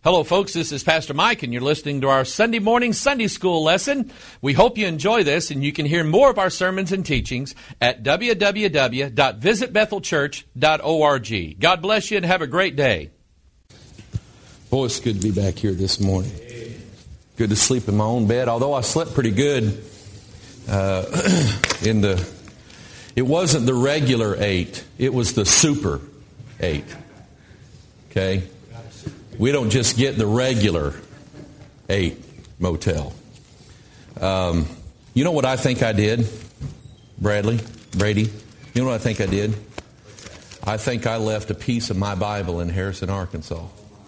Hello, folks. This is Pastor Mike, and you're listening to our Sunday morning Sunday school lesson. We hope you enjoy this, and you can hear more of our sermons and teachings at www.visitbethelchurch.org. God bless you, and have a great day. Boy, it's good to be back here this morning. Good to sleep in my own bed, although I slept pretty good it wasn't the regular 8, it was the super 8. Okay? We don't just get the regular 8 motel. You know what I think I did, Brady? You know what I think I did? I think I left a piece of my Bible in Harrison, Arkansas.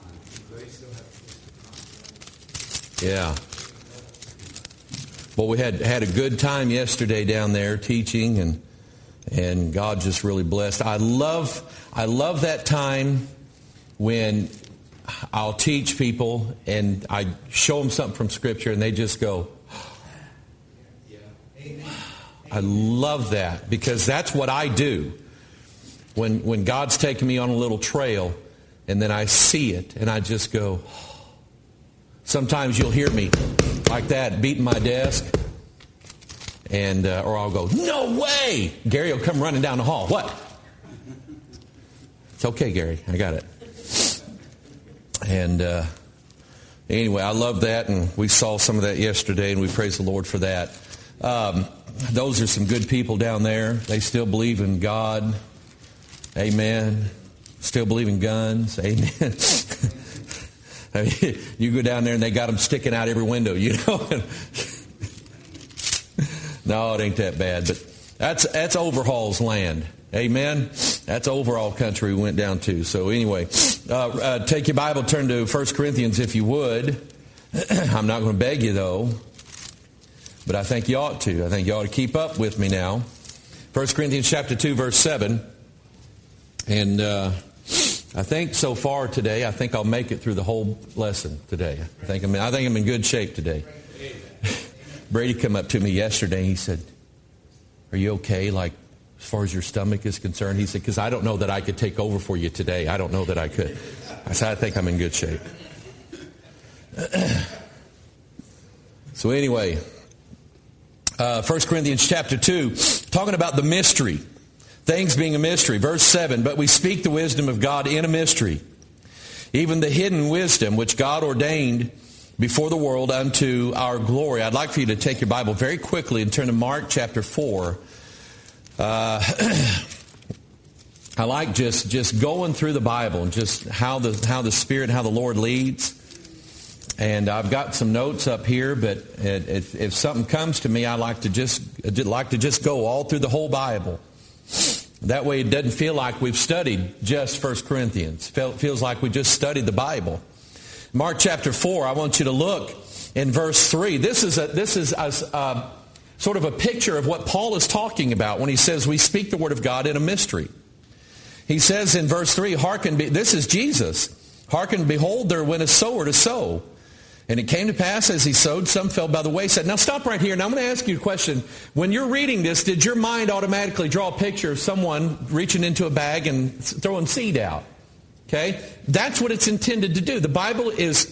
Yeah. Well, we had a good time yesterday down there teaching, and God just really blessed. I love that time when I'll teach people and I show them something from Scripture and they just go, I love that, because that's what I do when God's taking me on a little trail and then I see it and I just go. Sometimes you'll hear me like that, beating my desk, and or I'll go, no way! Gary will come running down the hall. What? It's okay, Gary. I got it. And anyway, I love that, and we saw some of that yesterday, and we praise the Lord for that. Those are some good people down there. They still believe in God. Amen. Still believe in guns. Amen. I mean, you go down there and they got them sticking out every window, you know. No, it ain't that bad, but that's Overhaul's land. Amen. That's overall country we went down to. So anyway, take your Bible, turn to 1 Corinthians if you would. I'm not going to beg you though, but I think you ought to. I think you ought to keep up with me now. 1 Corinthians chapter 2, verse 7. And I think so far today, I think I'll make it through the whole lesson today. I think I'm in good shape today. Brady came up to me yesterday and he said, "Are you okay, like as far as your stomach is concerned?" He said, "Because I don't know that I could take over for you today. I don't know that I could." I said, "I think I'm in good shape." So anyway, 1 Corinthians chapter 2, talking about the mystery. Things being a mystery. Verse 7, "But we speak the wisdom of God in a mystery, even the hidden wisdom which God ordained before the world unto our glory." I'd like for you to take your Bible very quickly and turn to Mark chapter 4. I like just going through the Bible and just how the Spirit, how the Lord leads. And I've got some notes up here, but if something comes to me, I like to just go all through the whole Bible. That way it doesn't feel like we've studied just 1 Corinthians. Feels like we just studied the Bible. Mark chapter 4, I want you to look in verse 3. This is sort of a picture of what Paul is talking about when he says we speak the Word of God in a mystery. He says in verse 3, this is Jesus. "Hearken, behold, there went a sower to sow. And it came to pass as he sowed, some fell by the wayside." Now stop right here. Now I'm going to ask you a question. When you're reading this, did your mind automatically draw a picture of someone reaching into a bag and throwing seed out? Okay? That's what it's intended to do. The Bible is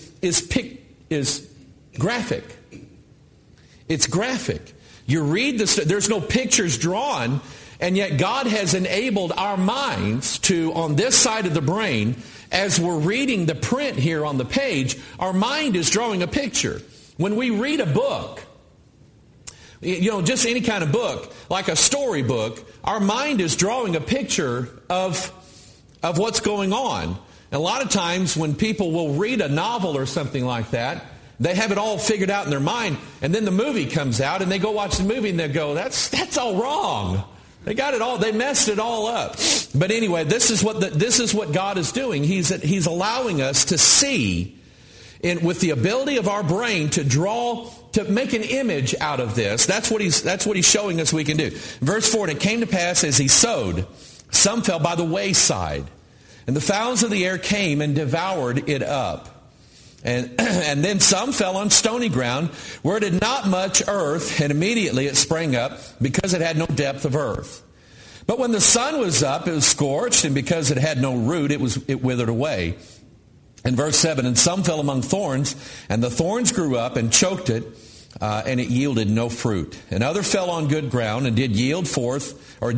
graphic. It's graphic. You read this, there's no pictures drawn, and yet God has enabled our minds to, on this side of the brain, as we're reading the print here on the page, our mind is drawing a picture. When we read a book, just any kind of book, like a storybook, our mind is drawing a picture of what's going on. And a lot of times when people will read a novel or something like that, they have it all figured out in their mind, and then the movie comes out, and they go watch the movie, and they go, that's all wrong. They got it all. They messed it all up. But anyway, this is what God is doing. He's allowing us to see, with the ability of our brain to make an image out of this. That's what he's showing us we can do. Verse 4, "And it came to pass as he sowed, some fell by the wayside, and the fowls of the air came and devoured it up. And then some fell on stony ground, where it had not much earth, and immediately it sprang up, because it had no depth of earth. But when the sun was up, it was scorched, and because it had no root, it withered away. In verse 7, and some fell among thorns, and the thorns grew up and choked it, and it yielded no fruit. And other fell on good ground and did yield fruit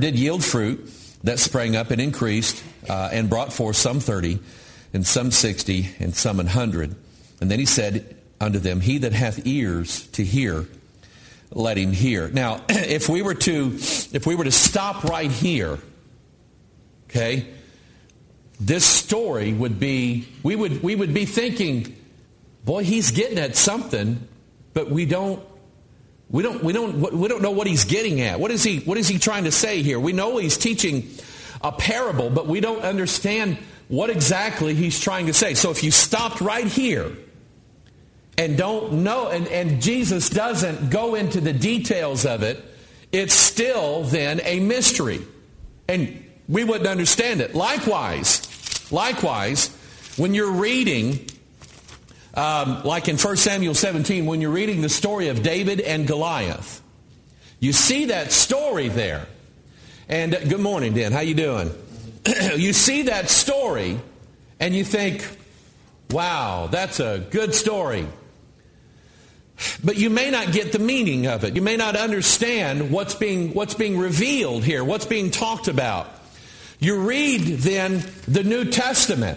that sprang up and increased, and brought forth some 30, and some 60, and some 100. And then he said unto them, he that hath ears to hear, let him hear. Now, if we were to stop right here, okay, this story would be, we would be thinking, boy, he's getting at something, but we don't know what he's getting at. What is he trying to say here? We know he's teaching a parable, but we don't understand what exactly he's trying to say. So if you stopped right here and don't know, and Jesus doesn't go into the details of it, it's still then a mystery. And we wouldn't understand it. Likewise, when you're reading, like in 1 Samuel 17, when you're reading the story of David and Goliath, you see that story there. And good morning, Dan. How you doing? You see that story, and you think, wow, that's a good story. But you may not get the meaning of it. You may not understand what's being revealed here, what's being talked about. You read then the New Testament.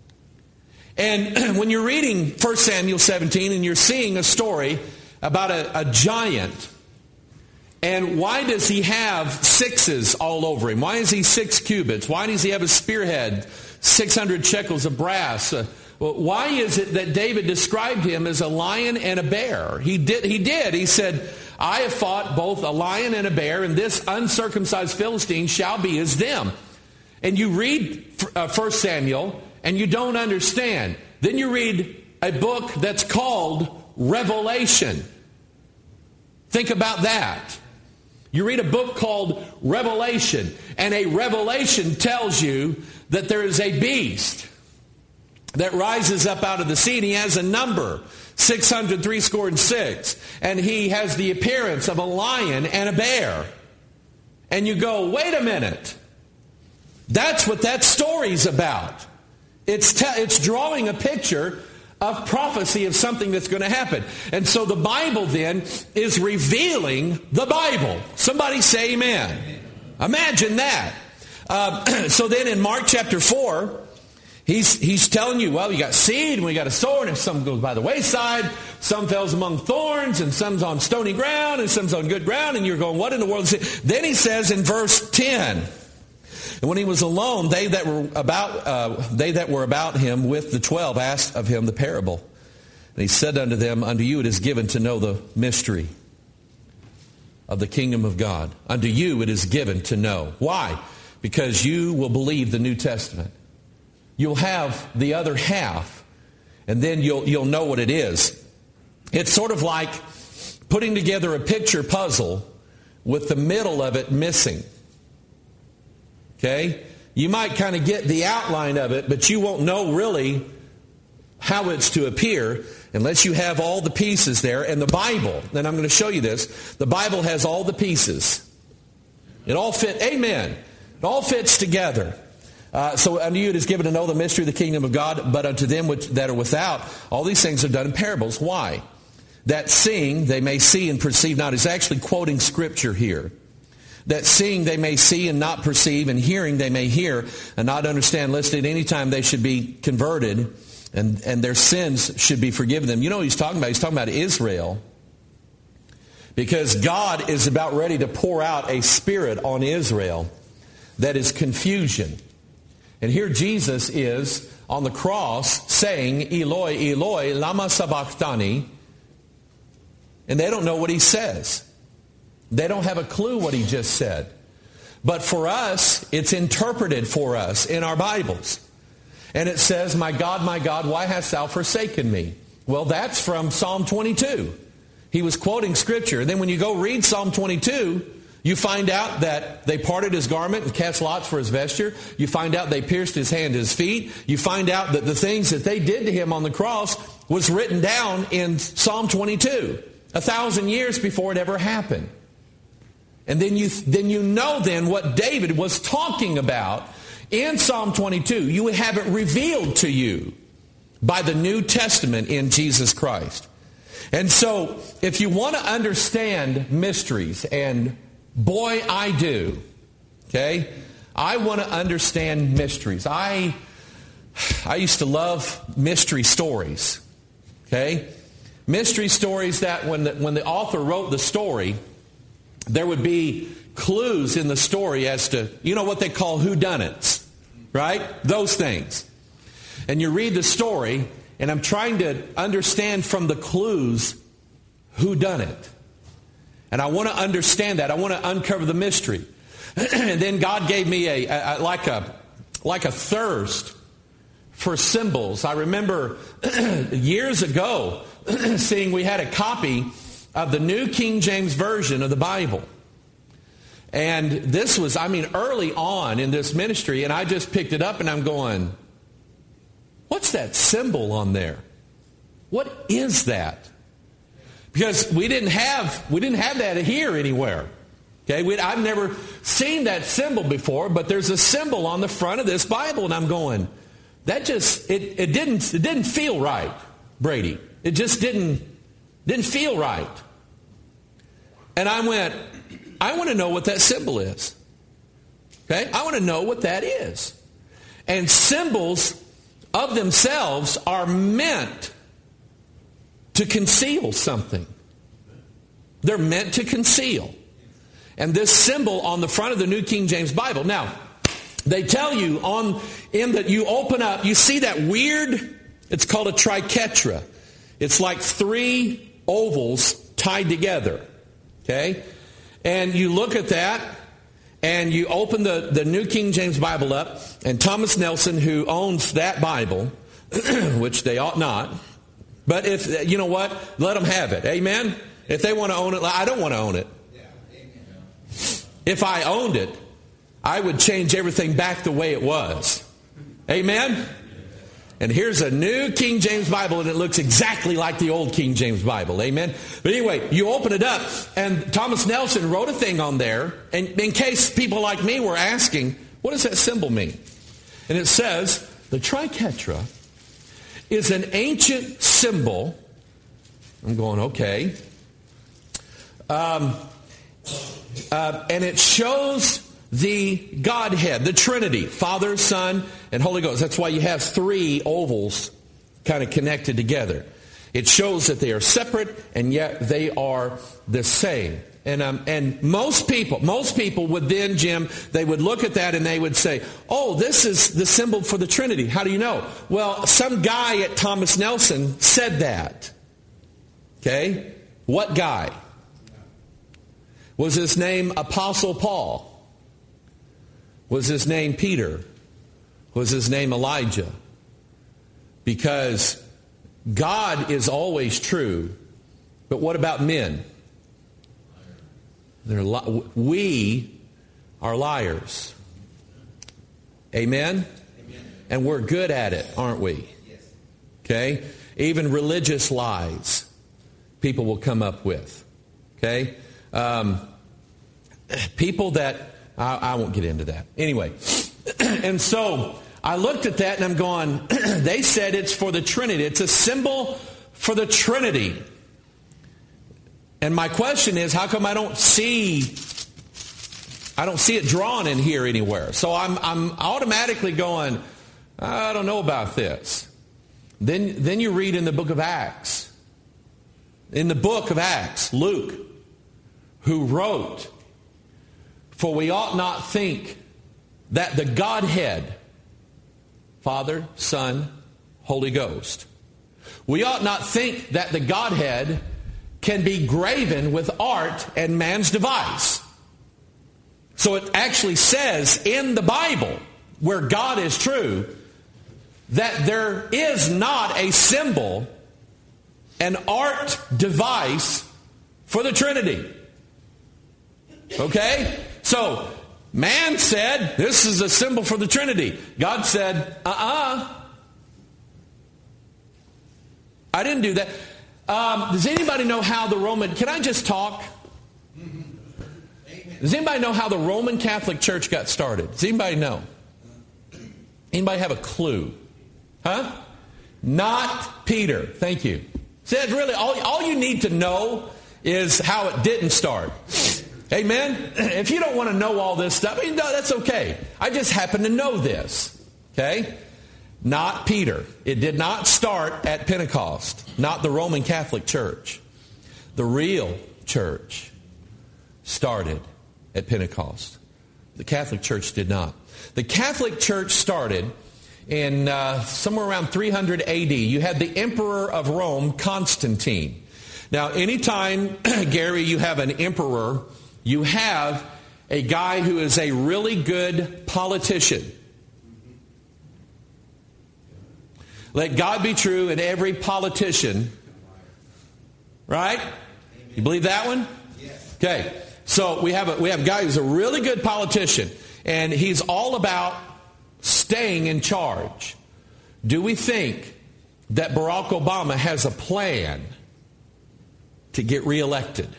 And when you're reading 1 Samuel 17 and you're seeing a story about a giant, and why does he have sixes all over him? Why is he 6 cubits? Why does he have a spearhead, 600 shekels of brass? Why is it that David described him as a lion and a bear? He did. He said, I have fought both a lion and a bear, and this uncircumcised Philistine shall be as them. And you read 1 Samuel, and you don't understand. Then you read a book that's called Revelation. Think about that. You read a book called Revelation, and a revelation tells you that there is a beast that rises up out of the sea, and he has a number, 666, and he has the appearance of a lion and a bear. And you go, wait a minute. That's what that story's about. It's drawing a picture of prophecy of something that's going to happen. And so the Bible then is revealing the Bible. Somebody say amen. Imagine that. So then in Mark chapter 4, he's telling you, well, you got seed and we got a sword, and some goes by the wayside, some falls among thorns, and some's on stony ground, and some's on good ground, and you're going, what in the world is it? Then he says in verse 10, and when he was alone, they that were about him with the 12 asked of him the parable. And he said unto them, unto you it is given to know the mystery of the kingdom of God. Unto you it is given to know. Why? Because you will believe the New Testament. You'll have the other half, and then you'll know what it is. It's sort of like putting together a picture puzzle with the middle of it missing. Okay? You might kind of get the outline of it, but you won't know really how it's to appear unless you have all the pieces there. And the Bible, and I'm going to show you this, the Bible has all the pieces. It all fits, amen. It all fits together. So unto you it is given to know the mystery of the kingdom of God, but unto them that are without, all these things are done in parables. Why? That seeing they may see and perceive not. He's actually quoting Scripture here. That seeing they may see and not perceive, and hearing they may hear and not understand, lest at any time they should be converted, and their sins should be forgiven them. You know what he's talking about? He's talking about Israel. Because God is about ready to pour out a spirit on Israel that is confusion. And here Jesus is on the cross saying, Eloi, Eloi, lama sabachthani. And they don't know what he says. They don't have a clue what he just said. But for us, it's interpreted for us in our Bibles. And it says, my God, why hast thou forsaken me? Well, that's from Psalm 22. He was quoting Scripture. And then when you go read Psalm 22, you find out that they parted his garment and cast lots for his vesture. You find out they pierced his hand and his feet. You find out that the things that they did to him on the cross was written down in Psalm 22, 1,000 years before it ever happened. And then you know what David was talking about in Psalm 22. You would have it revealed to you by the New Testament in Jesus Christ. And so, if you want to understand mysteries, and boy, I do, okay? I want to understand mysteries. I used to love mystery stories, okay? Mystery stories that when the author wrote the story, there would be clues in the story as to, you know what they call whodunits, right? Those things. And you read the story, and I'm trying to understand from the clues who done it. And I want to understand that. I want to uncover the mystery. And then God gave me like a thirst for symbols. I remember years ago seeing we had a copy of the New King James Version of the Bible. And this was, early on in this ministry, and I just picked it up and I'm going, what's that symbol on there? What is that? Because we didn't have that here anywhere. Okay, I've never seen that symbol before, but there's a symbol on the front of this Bible, and I'm going, that just it didn't feel right, Brady. It just didn't feel right. And I went, I want to know what that symbol is. Okay, I want to know what that is. And symbols of themselves are meant to conceal something. They're meant to conceal. And this symbol on the front of the New King James Bible. Now, they tell you you open up, you see that weird, it's called a triquetra. It's like three ovals tied together. Okay? And you look at that, and you open the New King James Bible up, and Thomas Nelson, who owns that Bible, which they ought not, but if, you know what, let them have it. Amen? If they want to own it, I don't want to own it. If I owned it, I would change everything back the way it was. Amen? And here's a New King James Bible, and it looks exactly like the old King James Bible. Amen? But anyway, you open it up, and Thomas Nelson wrote a thing on there, and in case people like me were asking, what does that symbol mean? And it says, the triquetra is an ancient symbol. I'm going, okay. And it shows the Godhead, the Trinity, Father, Son, and Holy Ghost. That's why you have three ovals kind of connected together. It shows that they are separate, and yet they are the same. And most people would then, Jim, they would look at that and they would say, oh, this is the symbol for the Trinity. How do you know? Well, some guy at Thomas Nelson said that. Okay? What guy? Was his name Apostle Paul? Was his name Peter? Was his name Elijah? Because God is always true, but what about men? We are liars. Amen? And we're good at it, aren't we? Okay? Even religious lies people will come up with. Okay? People that, I won't get into that. Anyway, and so I looked at that and I'm going, they said it's for the Trinity. It's a symbol for the Trinity. And my question is, how come I don't see it drawn in here anywhere? So I'm automatically going, I don't know about this. Then you read in the book of Acts. In the book of Acts, Luke, who wrote, for we ought not think that the Godhead, Father, Son, Holy Ghost, we ought not think that the Godhead can be graven with art and man's device. So it actually says in the Bible, where God is true, that there is not a symbol, an art device for the Trinity. Okay? So, man said, this is a symbol for the Trinity. God said, I didn't do that. Does anybody know how the Roman... Can I just talk? Does anybody know how the Roman Catholic Church got started? Does anybody know? Anybody have a clue? Huh? Not Peter. Thank you. See, that's really all you need to know is how it didn't start. Amen? If you don't want to know all this stuff, no, that's okay. I just happen to know this. Okay? Not Peter. It did not start at Pentecost. Not the Roman Catholic Church. The real church started at Pentecost. The Catholic Church did not. The Catholic Church started in somewhere around 300 AD. You had the Emperor of Rome, Constantine. Now, anytime, Gary, you have an emperor, you have a guy who is a really good politician. Let God be true and every politician. Right? You believe that one? Okay. So we have a guy who's a really good politician, and he's all about staying in charge. Do we think that Barack Obama has a plan to get reelected?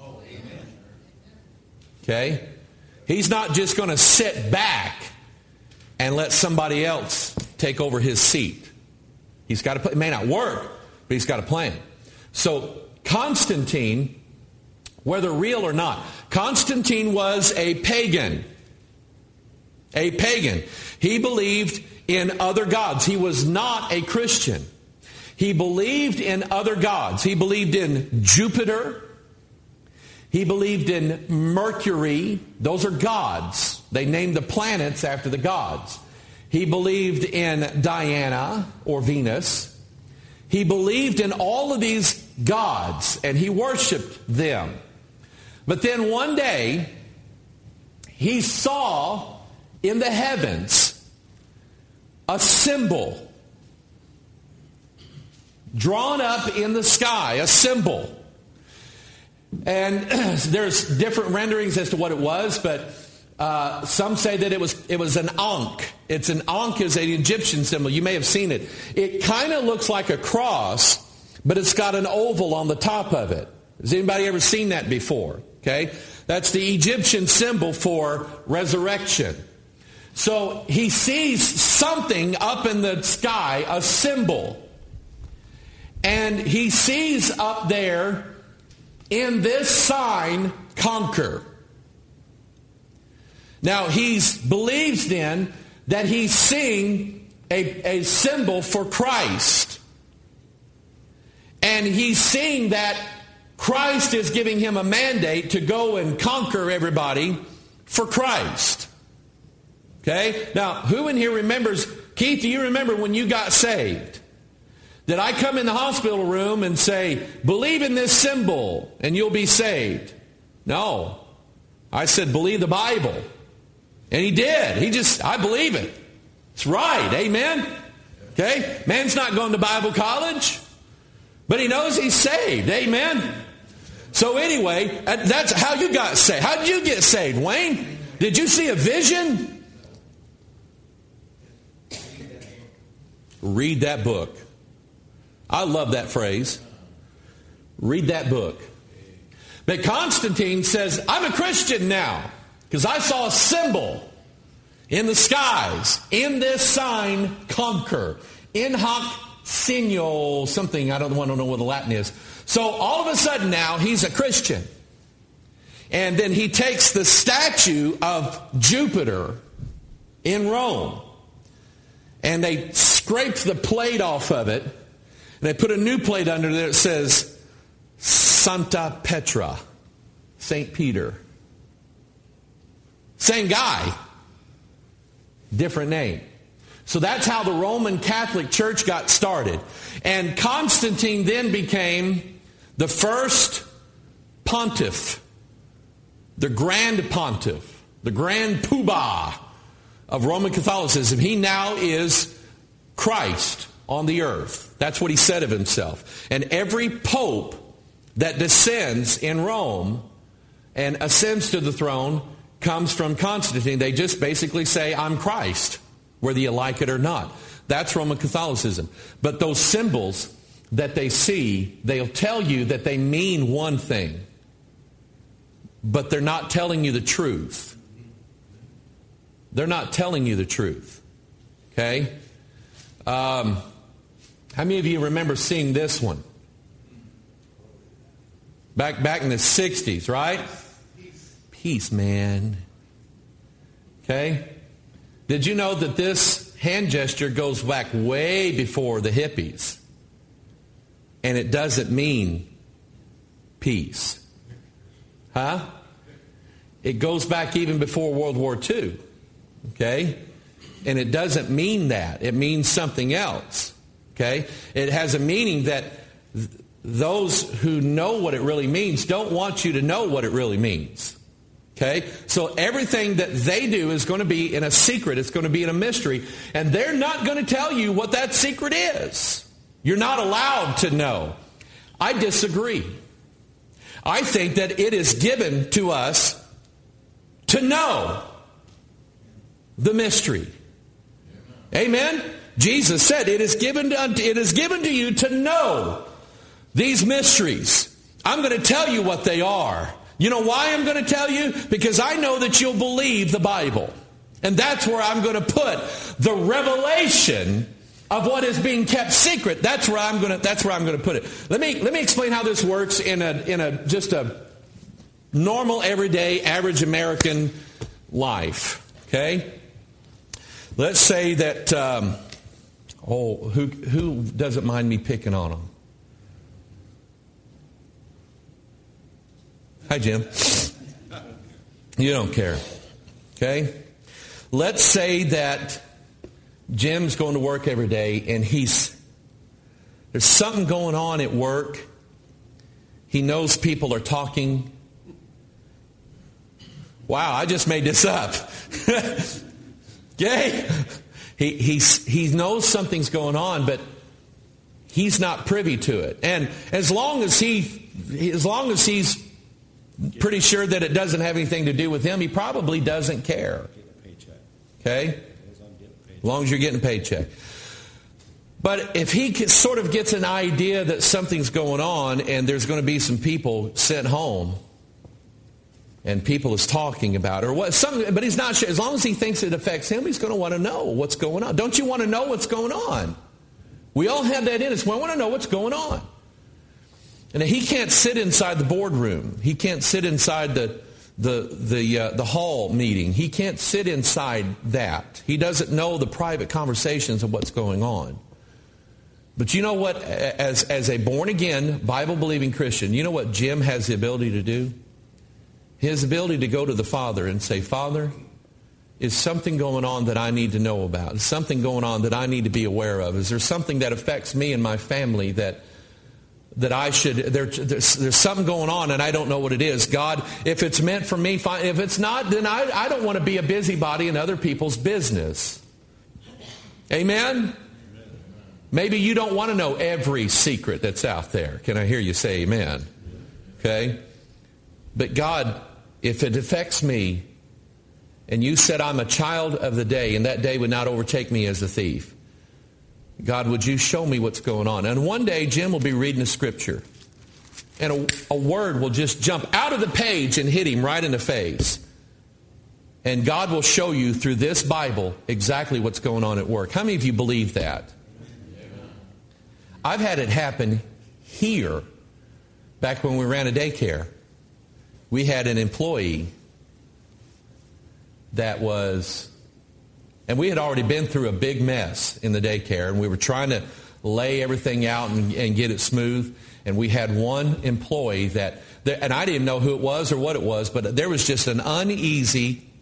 Okay? He's not just going to sit back and let somebody else take over his seat. He's got to. It may not work, but he's got a plan. So Constantine, whether real or not, Constantine was a pagan. A pagan. He believed in other gods. He was not a Christian. He believed in other gods. He believed in Jupiter. He believed in Mercury. Those are gods. They named the planets after the gods. He believed in Diana or Venus. He believed in all of these gods, and he worshiped them. But then one day, he saw in the heavens a symbol drawn up in the sky, a symbol. And there's different renderings as to what it was, but some say that it was an Ankh. An Ankh is an Egyptian symbol. You may have seen it. It kind of looks like a cross, but it's got an oval on the top of it. Has anybody ever seen that before? Okay, that's the Egyptian symbol for resurrection. So he sees something up in the sky, a symbol, and he sees up there in this sign, conquer. Now, he believes then that he's seeing a symbol for Christ. And he's seeing that Christ is giving him a mandate to go and conquer everybody for Christ. Okay? Now, who in here remembers, Keith, do you remember when you got saved? Did I come in the hospital room and say, believe in this symbol and you'll be saved? No. I said, believe the Bible. And he did. I believe it. It's right. Amen? Okay? Man's not going to Bible college, but he knows he's saved. Amen? So anyway, that's how you got saved. How did you get saved, Wayne? Did you see a vision? Read that book. I love that phrase. Read that book. But Constantine says, I'm a Christian now because I saw a symbol in the skies. In this sign, conquer. In hoc signo something. I don't want to know what the Latin is. So all of a sudden now he's a Christian. And then he takes the statue of Jupiter in Rome. And they scraped the plate off of it. And they put a new plate under there that says Santa Petra, St. Peter. Same guy, different name. So that's how the Roman Catholic Church got started. And Constantine then became the first pontiff, the grand pontiff, the grand poobah of Roman Catholicism. He now is Christ on the earth. That's what he said of himself. And every pope that descends in Rome and ascends to the throne comes from Constantine. They just basically say, I'm Christ, whether you like it or not. That's Roman Catholicism. But those symbols that they see, they'll tell you that they mean one thing, but they're not telling you the truth. They're not telling you the truth. Okay? How many of you remember seeing this one? Back in the 60s, right? Peace, man. Okay? Did you know that this hand gesture goes back way before the hippies? And it doesn't mean peace. Huh? It goes back even before World War II. Okay? And it doesn't mean that. It means something else. Okay? It has a meaning that those who know what it really means don't want you to know what it really means. Okay? So everything that they do is going to be in a secret. It's going to be in a mystery. And they're not going to tell you what that secret is. You're not allowed to know. I disagree. I think that it is given to us to know the mystery. Amen? Jesus said, it is given to you to know these mysteries. I'm going to tell you what they are. You know why I'm going to tell you? Because I know that you'll believe the Bible. And that's where I'm going to put the revelation of what is being kept secret. That's where I'm going to put it. Let me explain how this works in just a normal, everyday, average American life. Okay? Let's say that who doesn't mind me picking on them? Hi, Jim. You don't care. Okay? Let's say that Jim's going to work every day and there's something going on at work. He knows people are talking. Wow, I just made this up. Okay? He knows something's going on, but he's not privy to it. And as long as he's pretty sure that it doesn't have anything to do with him, he probably doesn't care. Okay? As long as you're getting a paycheck. But if he sort of gets an idea that something's going on and there's going to be some people sent home and people is talking about it or what, but he's not sure. As long as he thinks it affects him, he's going to want to know what's going on. Don't you want to know what's going on? We all have that in us. We want to know what's going on. And he can't sit inside the boardroom. He can't sit inside the hall meeting. He can't sit inside that. He doesn't know the private conversations of what's going on. But you know what? As a born-again, Bible-believing Christian, you know what Jim has the ability to do? His ability to go to the Father and say, Father, is something going on that I need to know about? Is something going on that I need to be aware of? Is there something that affects me and my family that I should, there's something going on and I don't know what it is. God, if it's meant for me, fine. If it's not, then I don't want to be a busybody in other people's business. Amen? Maybe you don't want to know every secret that's out there. Can I hear you say amen? Okay? But God, if it affects me, and you said I'm a child of the day, and that day would not overtake me as a thief, God, would you show me what's going on? And one day, Jim will be reading a scripture, and a word will just jump out of the page and hit him right in the face. And God will show you through this Bible exactly what's going on at work. How many of you believe that? I've had it happen here. Back when we ran a daycare, we had an employee that was, and we had already been through a big mess in the daycare, and we were trying to lay everything out and get it smooth. And we had one employee and I didn't know who it was or what it was, but there was just an unease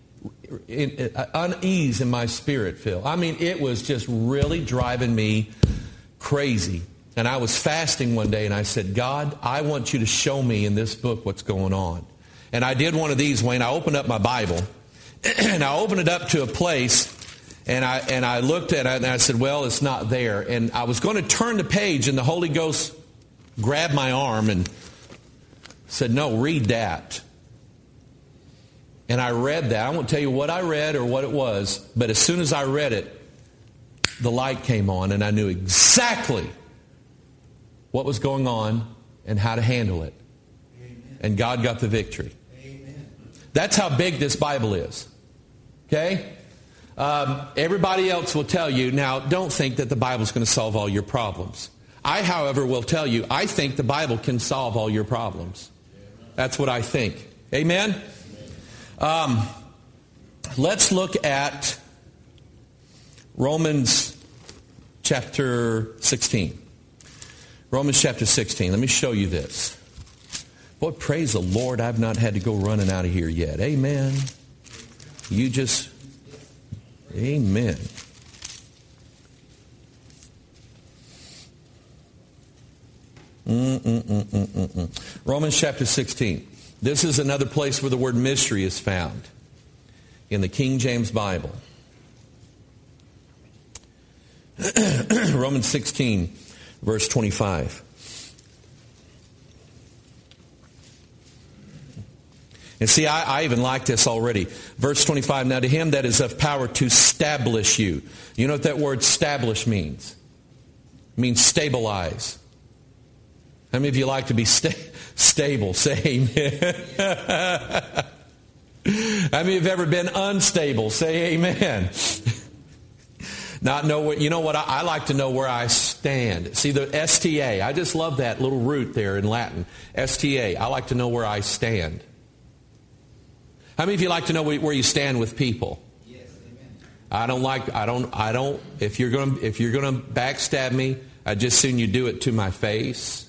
in my spirit, Phil. I mean, it was just really driving me crazy. And I was fasting one day and I said, God, I want you to show me in this book what's going on. And I did one of these, Wayne. I opened up my Bible and I opened it up to a place and I looked at it and I said, well, it's not there. And I was going to turn the page and the Holy Ghost grabbed my arm and said, no, read that. And I read that. I won't tell you what I read or what it was, but as soon as I read it, the light came on and I knew exactly what was going on and how to handle it. Amen. And God got the victory. Amen. That's how big this Bible is. Okay? Everybody else will tell you, now, don't think that the Bible's going to solve all your problems. I, however, will tell you, I think the Bible can solve all your problems. That's what I think. Amen? Let's look at Romans chapter 16. Romans chapter 16. Let me show you this. Boy, praise the Lord, I've not had to go running out of here yet. Amen. You just... Amen. Romans chapter 16. This is another place where the word mystery is found in the King James Bible. Romans 16, verse 25. And see, I even like this already. Verse 25, now to him that is of power to establish you. You know what that word establish means? It means stabilize. How many of you like to be stable? Say amen. How many have ever been unstable? Say amen. Not know what, you know what, I like to know where I stand. See the STA, I just love that little root there in Latin. STA, I like to know where I stand. How many of you like to know where you stand with people? Yes, amen. If you're going to backstab me, I'd just soon you do it to my face.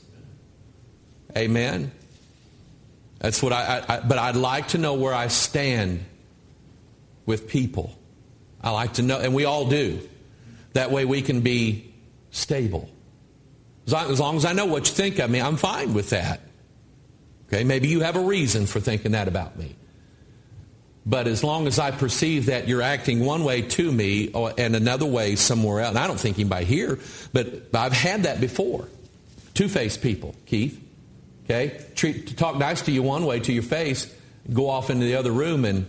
Amen. That's what but I'd like to know where I stand with people. I like to know, and we all do. That way we can be stable. As long as I know what you think of me, I'm fine with that. Okay, maybe you have a reason for thinking that about me. But as long as I perceive that you're acting one way to me and another way somewhere else, and I don't think anybody here, but I've had that before. Two-faced people, Keith. Okay? To talk nice to you one way to your face, go off into the other room and,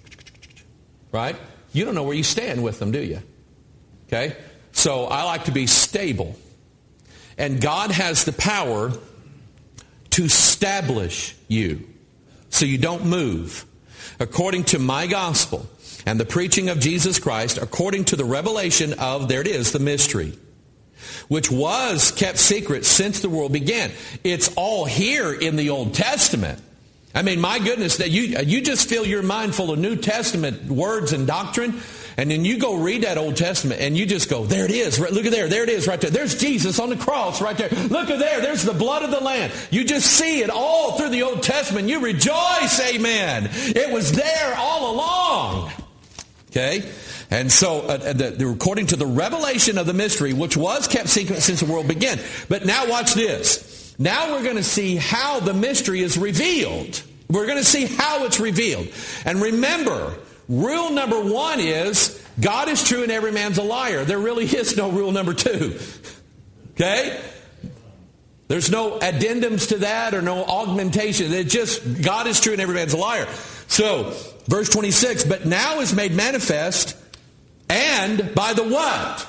right? You don't know where you stand with them, do you? Okay? So I like to be stable. And God has the power to establish you so you don't move. According to my gospel and the preaching of Jesus Christ, according to the revelation of, there it is, the mystery, which was kept secret since the world began. It's all here in the Old Testament. I mean, my goodness, that you just fill your mind full of New Testament words and doctrine, and then you go read that Old Testament, and you just go, there it is. Look at there it is right there. There's Jesus on the cross right there. Look at there. There's the blood of the Lamb. You just see it all through the Old Testament. You rejoice, amen. It was there all along. Okay? And so, according to the revelation of the mystery, which was kept secret since the world began. But now watch this. Now we're going to see how the mystery is revealed. We're going to see how it's revealed. And remember, rule number 1 is, God is true and every man's a liar. There really is no rule number 2. Okay? There's no addendums to that or no augmentation. It's just, God is true and every man's a liar. So, verse 26, but now is made manifest, and by the what?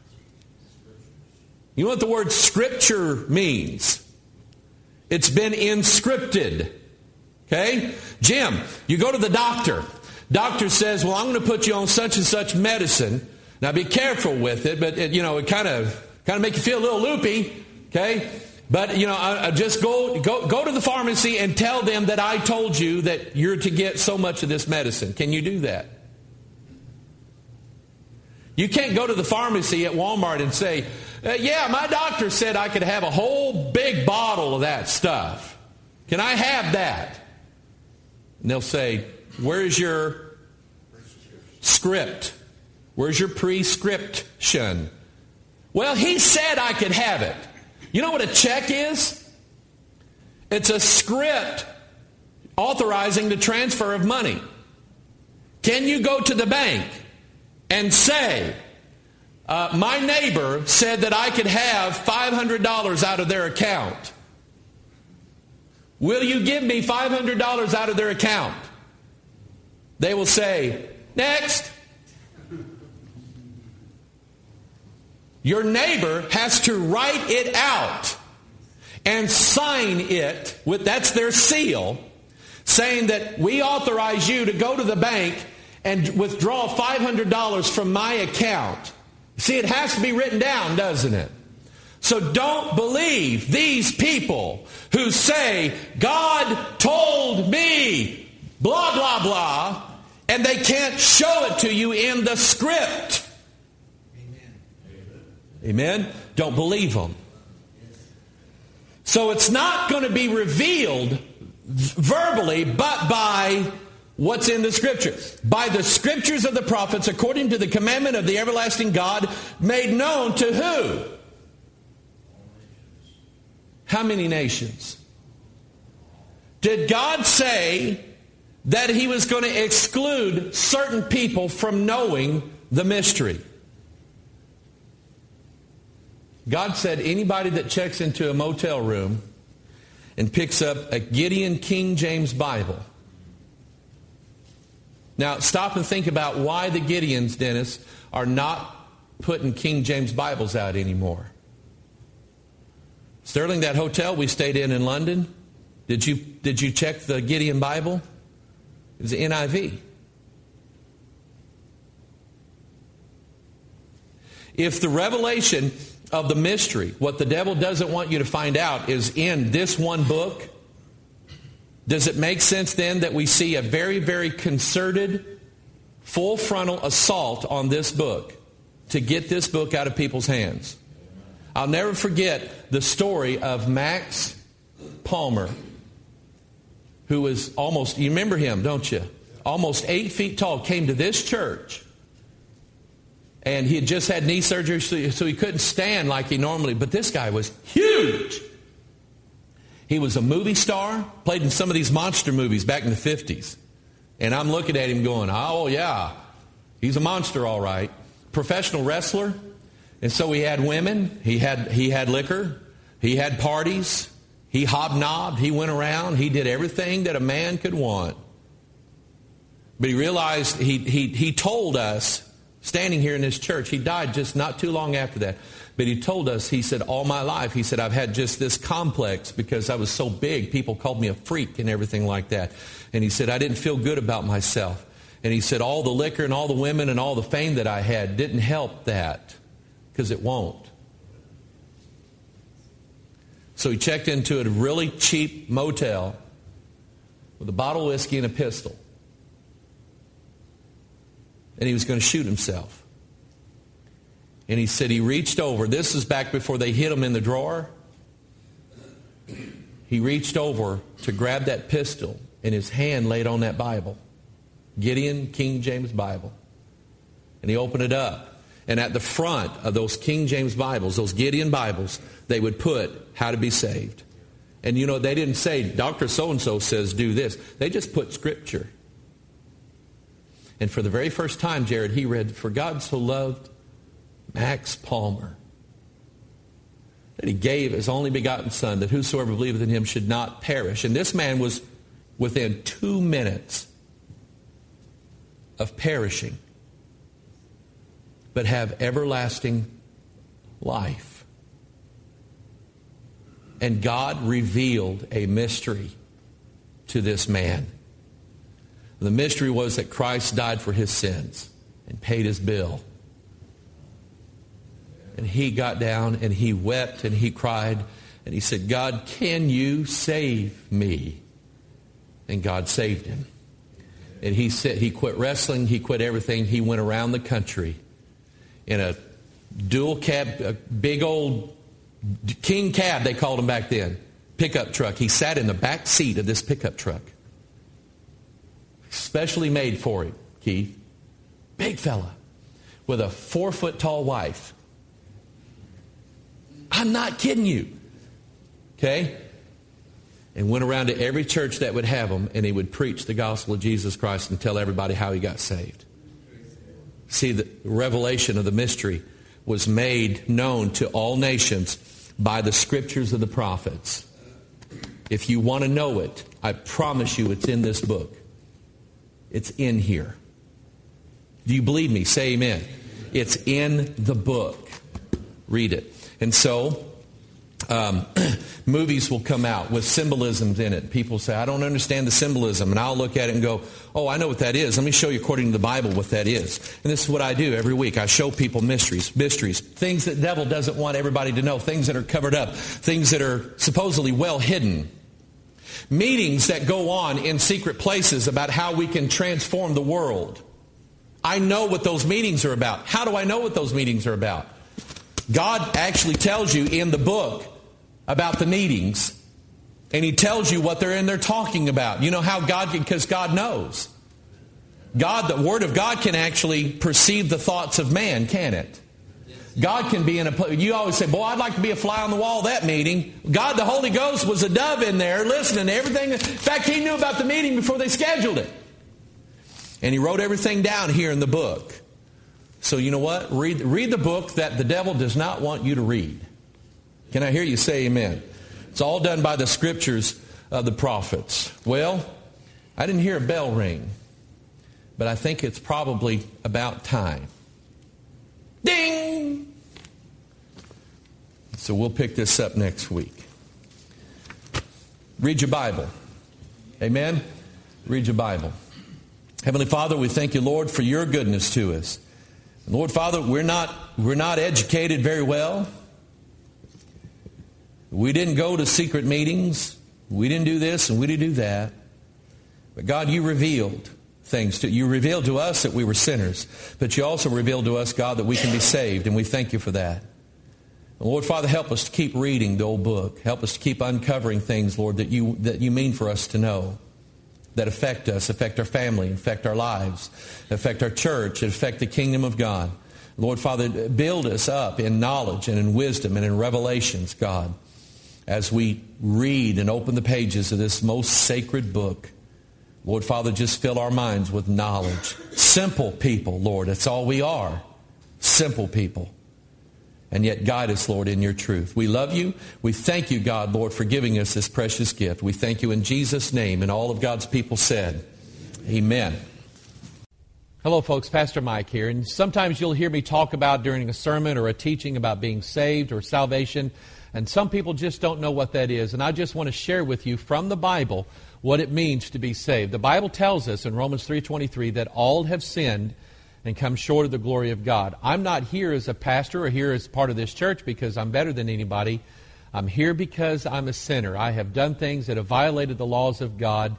You know what the word scripture means? It's been inscripted. Okay? Jim, you go to the doctor. Doctor says, well, I'm going to put you on such and such medicine. Now be careful with it, but it kind of make you feel a little loopy. Okay? But, just go to the pharmacy and tell them that I told you that you're to get so much of this medicine. Can you do that? You can't go to the pharmacy at Walmart and say, yeah, my doctor said I could have a whole big bottle of that stuff. Can I have that? And they'll say, where's your script? Where's your prescription? Well, he said I could have it. You know what a check is? It's a script authorizing the transfer of money. Can you go to the bank and say, my neighbor said that I could have $500 out of their account. Will you give me $500 out of their account? They will say, next. Your neighbor has to write it out and sign it with, that's their seal, saying that we authorize you to go to the bank and withdraw $500 from my account. See, it has to be written down, doesn't it? So don't believe these people who say, God told me, blah, blah, blah, and they can't show it to you in the script. Amen? Don't believe them. So it's not going to be revealed verbally, but by what's in the Scripture. By the Scriptures of the prophets, according to the commandment of the everlasting God, made known to who? How many nations? Did God say that He was going to exclude certain people from knowing the mystery? God said anybody that checks into a motel room and picks up a Gideon King James Bible. Now, stop and think about why the Gideons, Dennis, are not putting King James Bibles out anymore. Sterling, that hotel we stayed in London, did you check the Gideon Bible? It was the NIV. If the revelation of the mystery, what the devil doesn't want you to find out, is in this one book, does it make sense then that we see a very, very concerted, full frontal assault on this book to get this book out of people's hands? I'll never forget the story of Max Palmer, who was almost, you remember him, don't you? Almost 8 feet tall, came to this church. And he had just had knee surgery, so he couldn't stand like he normally. But this guy was huge. He was a movie star, played in some of these monster movies back in the 50s. And I'm looking at him going, oh yeah, he's a monster all right. Professional wrestler. And so he had women, he had liquor, he had parties, he hobnobbed, he went around, he did everything that a man could want. But he realized, he told us, standing here in this church, he died just not too long after that. But he told us, he said, all my life, he said, I've had just this complex because I was so big. People called me a freak and everything like that. And he said, I didn't feel good about myself. And he said, all the liquor and all the women and all the fame that I had didn't help that, because it won't. So he checked into a really cheap motel with a bottle of whiskey and a pistol. And he was going to shoot himself. And he said he reached over. This is back before they hid him in the drawer. He reached over to grab that pistol, and his hand laid on that Bible. Gideon King James Bible. And he opened it up. And at the front of those King James Bibles, those Gideon Bibles, they would put how to be saved. And you know, they didn't say, Dr. So-and-so says do this. They just put Scripture. And for the very first time, Jared, he read, for God so loved Max Palmer that he gave his only begotten Son, that whosoever believeth in him should not perish. And this man was within 2 minutes of perishing, but have everlasting life. And God revealed a mystery to this man. The mystery was that Christ died for his sins and paid his bill. And he got down and he wept and he cried and he said, God, can you save me? And God saved him. And he said he quit wrestling, he quit everything. He went around the country in a dual cab, a big old king cab, they called him back then, pickup truck. He sat in the back seat of this pickup truck. Specially made for him, Keith. Big fella with a 4-foot tall wife. I'm not kidding you. Okay? And went around to every church that would have him, and he would preach the gospel of Jesus Christ and tell everybody how he got saved. See, the revelation of the mystery was made known to all nations by the Scriptures of the prophets. If you want to know it, I promise you it's in this book. It's in here. Do you believe me? Say amen. It's in the book. Read it. And so, movies will come out with symbolisms in it. People say, I don't understand the symbolism. And I'll look at it and go, oh, I know what that is. Let me show you according to the Bible what that is. And this is what I do every week. I show people mysteries, things that the devil doesn't want everybody to know, things that are covered up, things that are supposedly well hidden. Meetings that go on in secret places about how we can transform the world. I know what those meetings are about. How do I know what those meetings are about? God actually tells you in the book about the meetings, and He tells you what they're in there talking about. You know how God can, because God knows. God, the Word of God can actually perceive the thoughts of man, can it? God can be in a, you always say, boy, I'd like to be a fly on the wall of that meeting. God, the Holy Ghost was a dove in there listening to everything. In fact, He knew about the meeting before they scheduled it. And He wrote everything down here in the book. So you know what? Read the book that the devil does not want you to read. Can I hear you say amen? It's all done by the scriptures of the prophets. Well, I didn't hear a bell ring, but I think it's probably about time. Ding! So we'll pick this up next week. Read your Bible. Amen? Read your Bible. Heavenly Father, we thank you, Lord, for your goodness to us. Lord Father, we're not educated very well. We didn't go to secret meetings. We didn't do this and we didn't do that. But God, you revealed things to you. Revealed to us that we were sinners. But you also revealed to us, God, that we can be saved. And we thank you for that. And Lord Father, help us to keep reading the old book. Help us to keep uncovering things, Lord, that you mean for us to know. That affect us, affect our family, affect our lives, affect our church, affect the kingdom of God. Lord Father, build us up in knowledge and in wisdom and in revelations, God, as we read and open the pages of this most sacred book. Lord Father, just fill our minds with knowledge. Simple people, Lord, that's all we are. Simple people. And yet guide us, Lord, in your truth. We love you. We thank you, God, Lord, for giving us this precious gift. We thank you in Jesus' name. And all of God's people said, amen. Hello, folks. Pastor Mike here. And sometimes you'll hear me talk about during a sermon or a teaching about being saved or salvation. And some people just don't know what that is. And I just want to share with you from the Bible what it means to be saved. The Bible tells us in Romans 3:23 that all have sinned and come short of the glory of God. I'm not here as a pastor or here as part of this church because I'm better than anybody. I'm here because I'm a sinner. I have done things that have violated the laws of God,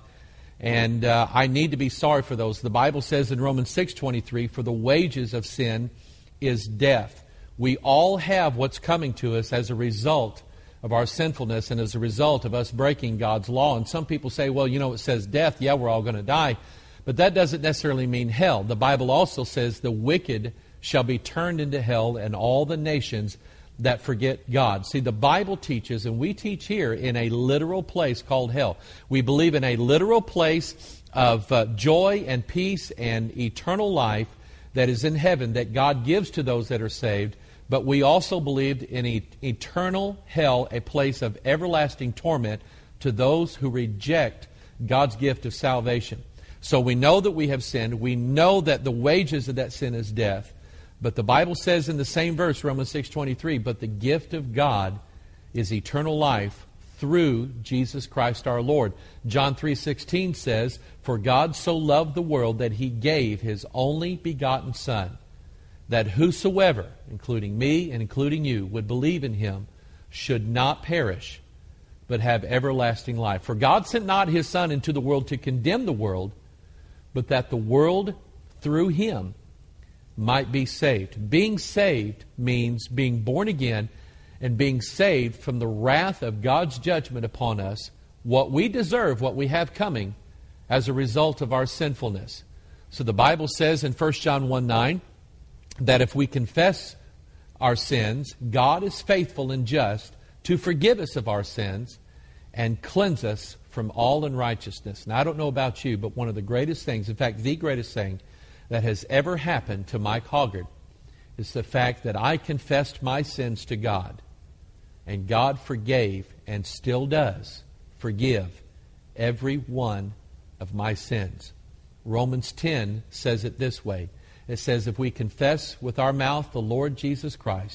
and I need to be sorry for those. The Bible says in Romans 6:23, for the wages of sin is death. We all have what's coming to us as a result of our sinfulness and as a result of us breaking God's law. And some people say, well, you know, it says death. Yeah, we're all going to die. But that doesn't necessarily mean hell. The Bible also says the wicked shall be turned into hell and all the nations that forget God. See, the Bible teaches, and we teach here, in a literal place called hell. We believe in a literal place of joy and peace and eternal life that is in heaven that God gives to those that are saved. But we also believed in eternal hell, a place of everlasting torment to those who reject God's gift of salvation. So we know that we have sinned. We know that the wages of that sin is death. But the Bible says in the same verse, Romans 6:23, but the gift of God is eternal life through Jesus Christ our Lord. John 3:16 says, for God so loved the world that He gave His only begotten Son, that whosoever, including me and including you, would believe in Him should not perish, but have everlasting life. For God sent not His Son into the world to condemn the world, but that the world through Him might be saved. Being saved means being born again and being saved from the wrath of God's judgment upon us, what we deserve, what we have coming, as a result of our sinfulness. So the Bible says in 1 John 1:9 that if we confess our sins, God is faithful and just to forgive us of our sins and cleanse us from all unrighteousness. Now, I don't know about you, but one of the greatest things, in fact, the greatest thing that has ever happened to Mike Hoggard is the fact that I confessed my sins to God, and God forgave and still does forgive every one of my sins. Romans 10 says it this way. It says, if we confess with our mouth the Lord Jesus Christ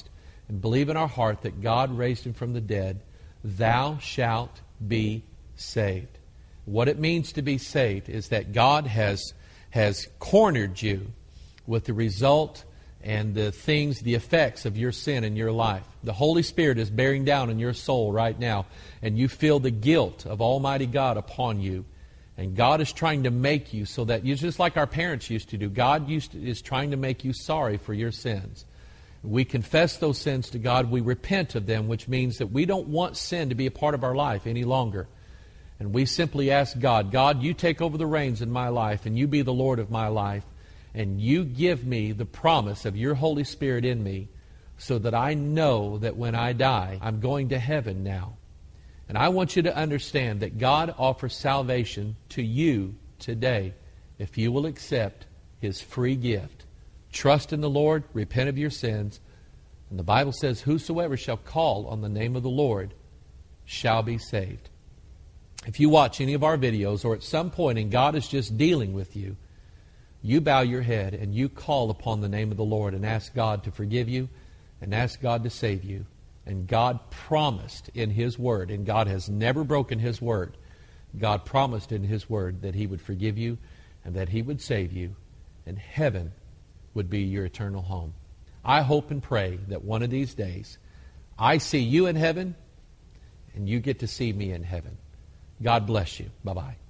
and believe in our heart that God raised him from the dead, thou shalt be saved. What it means to be saved is that God has cornered you with the result and the things, the effects of your sin in your life. The Holy Spirit is bearing down in your soul right now, and you feel the guilt of Almighty God upon you. And God is trying to make you so that, just like our parents used to do, God is trying to make you sorry for your sins. We confess those sins to God. We repent of them, which means that we don't want sin to be a part of our life any longer. And we simply ask God, God, you take over the reins in my life, and you be the Lord of my life, and you give me the promise of your Holy Spirit in me so that I know that when I die, I'm going to heaven now. And I want you to understand that God offers salvation to you today if you will accept his free gift. Trust in the Lord, repent of your sins, and the Bible says, whosoever shall call on the name of the Lord shall be saved. If you watch any of our videos or at some point and God is just dealing with you, you bow your head and you call upon the name of the Lord and ask God to forgive you and ask God to save you. And God promised in his word, and God has never broken his word, God promised in his word that he would forgive you and that he would save you, and heaven would be your eternal home. I hope and pray that one of these days I see you in heaven and you get to see me in heaven. God bless you. Bye-bye.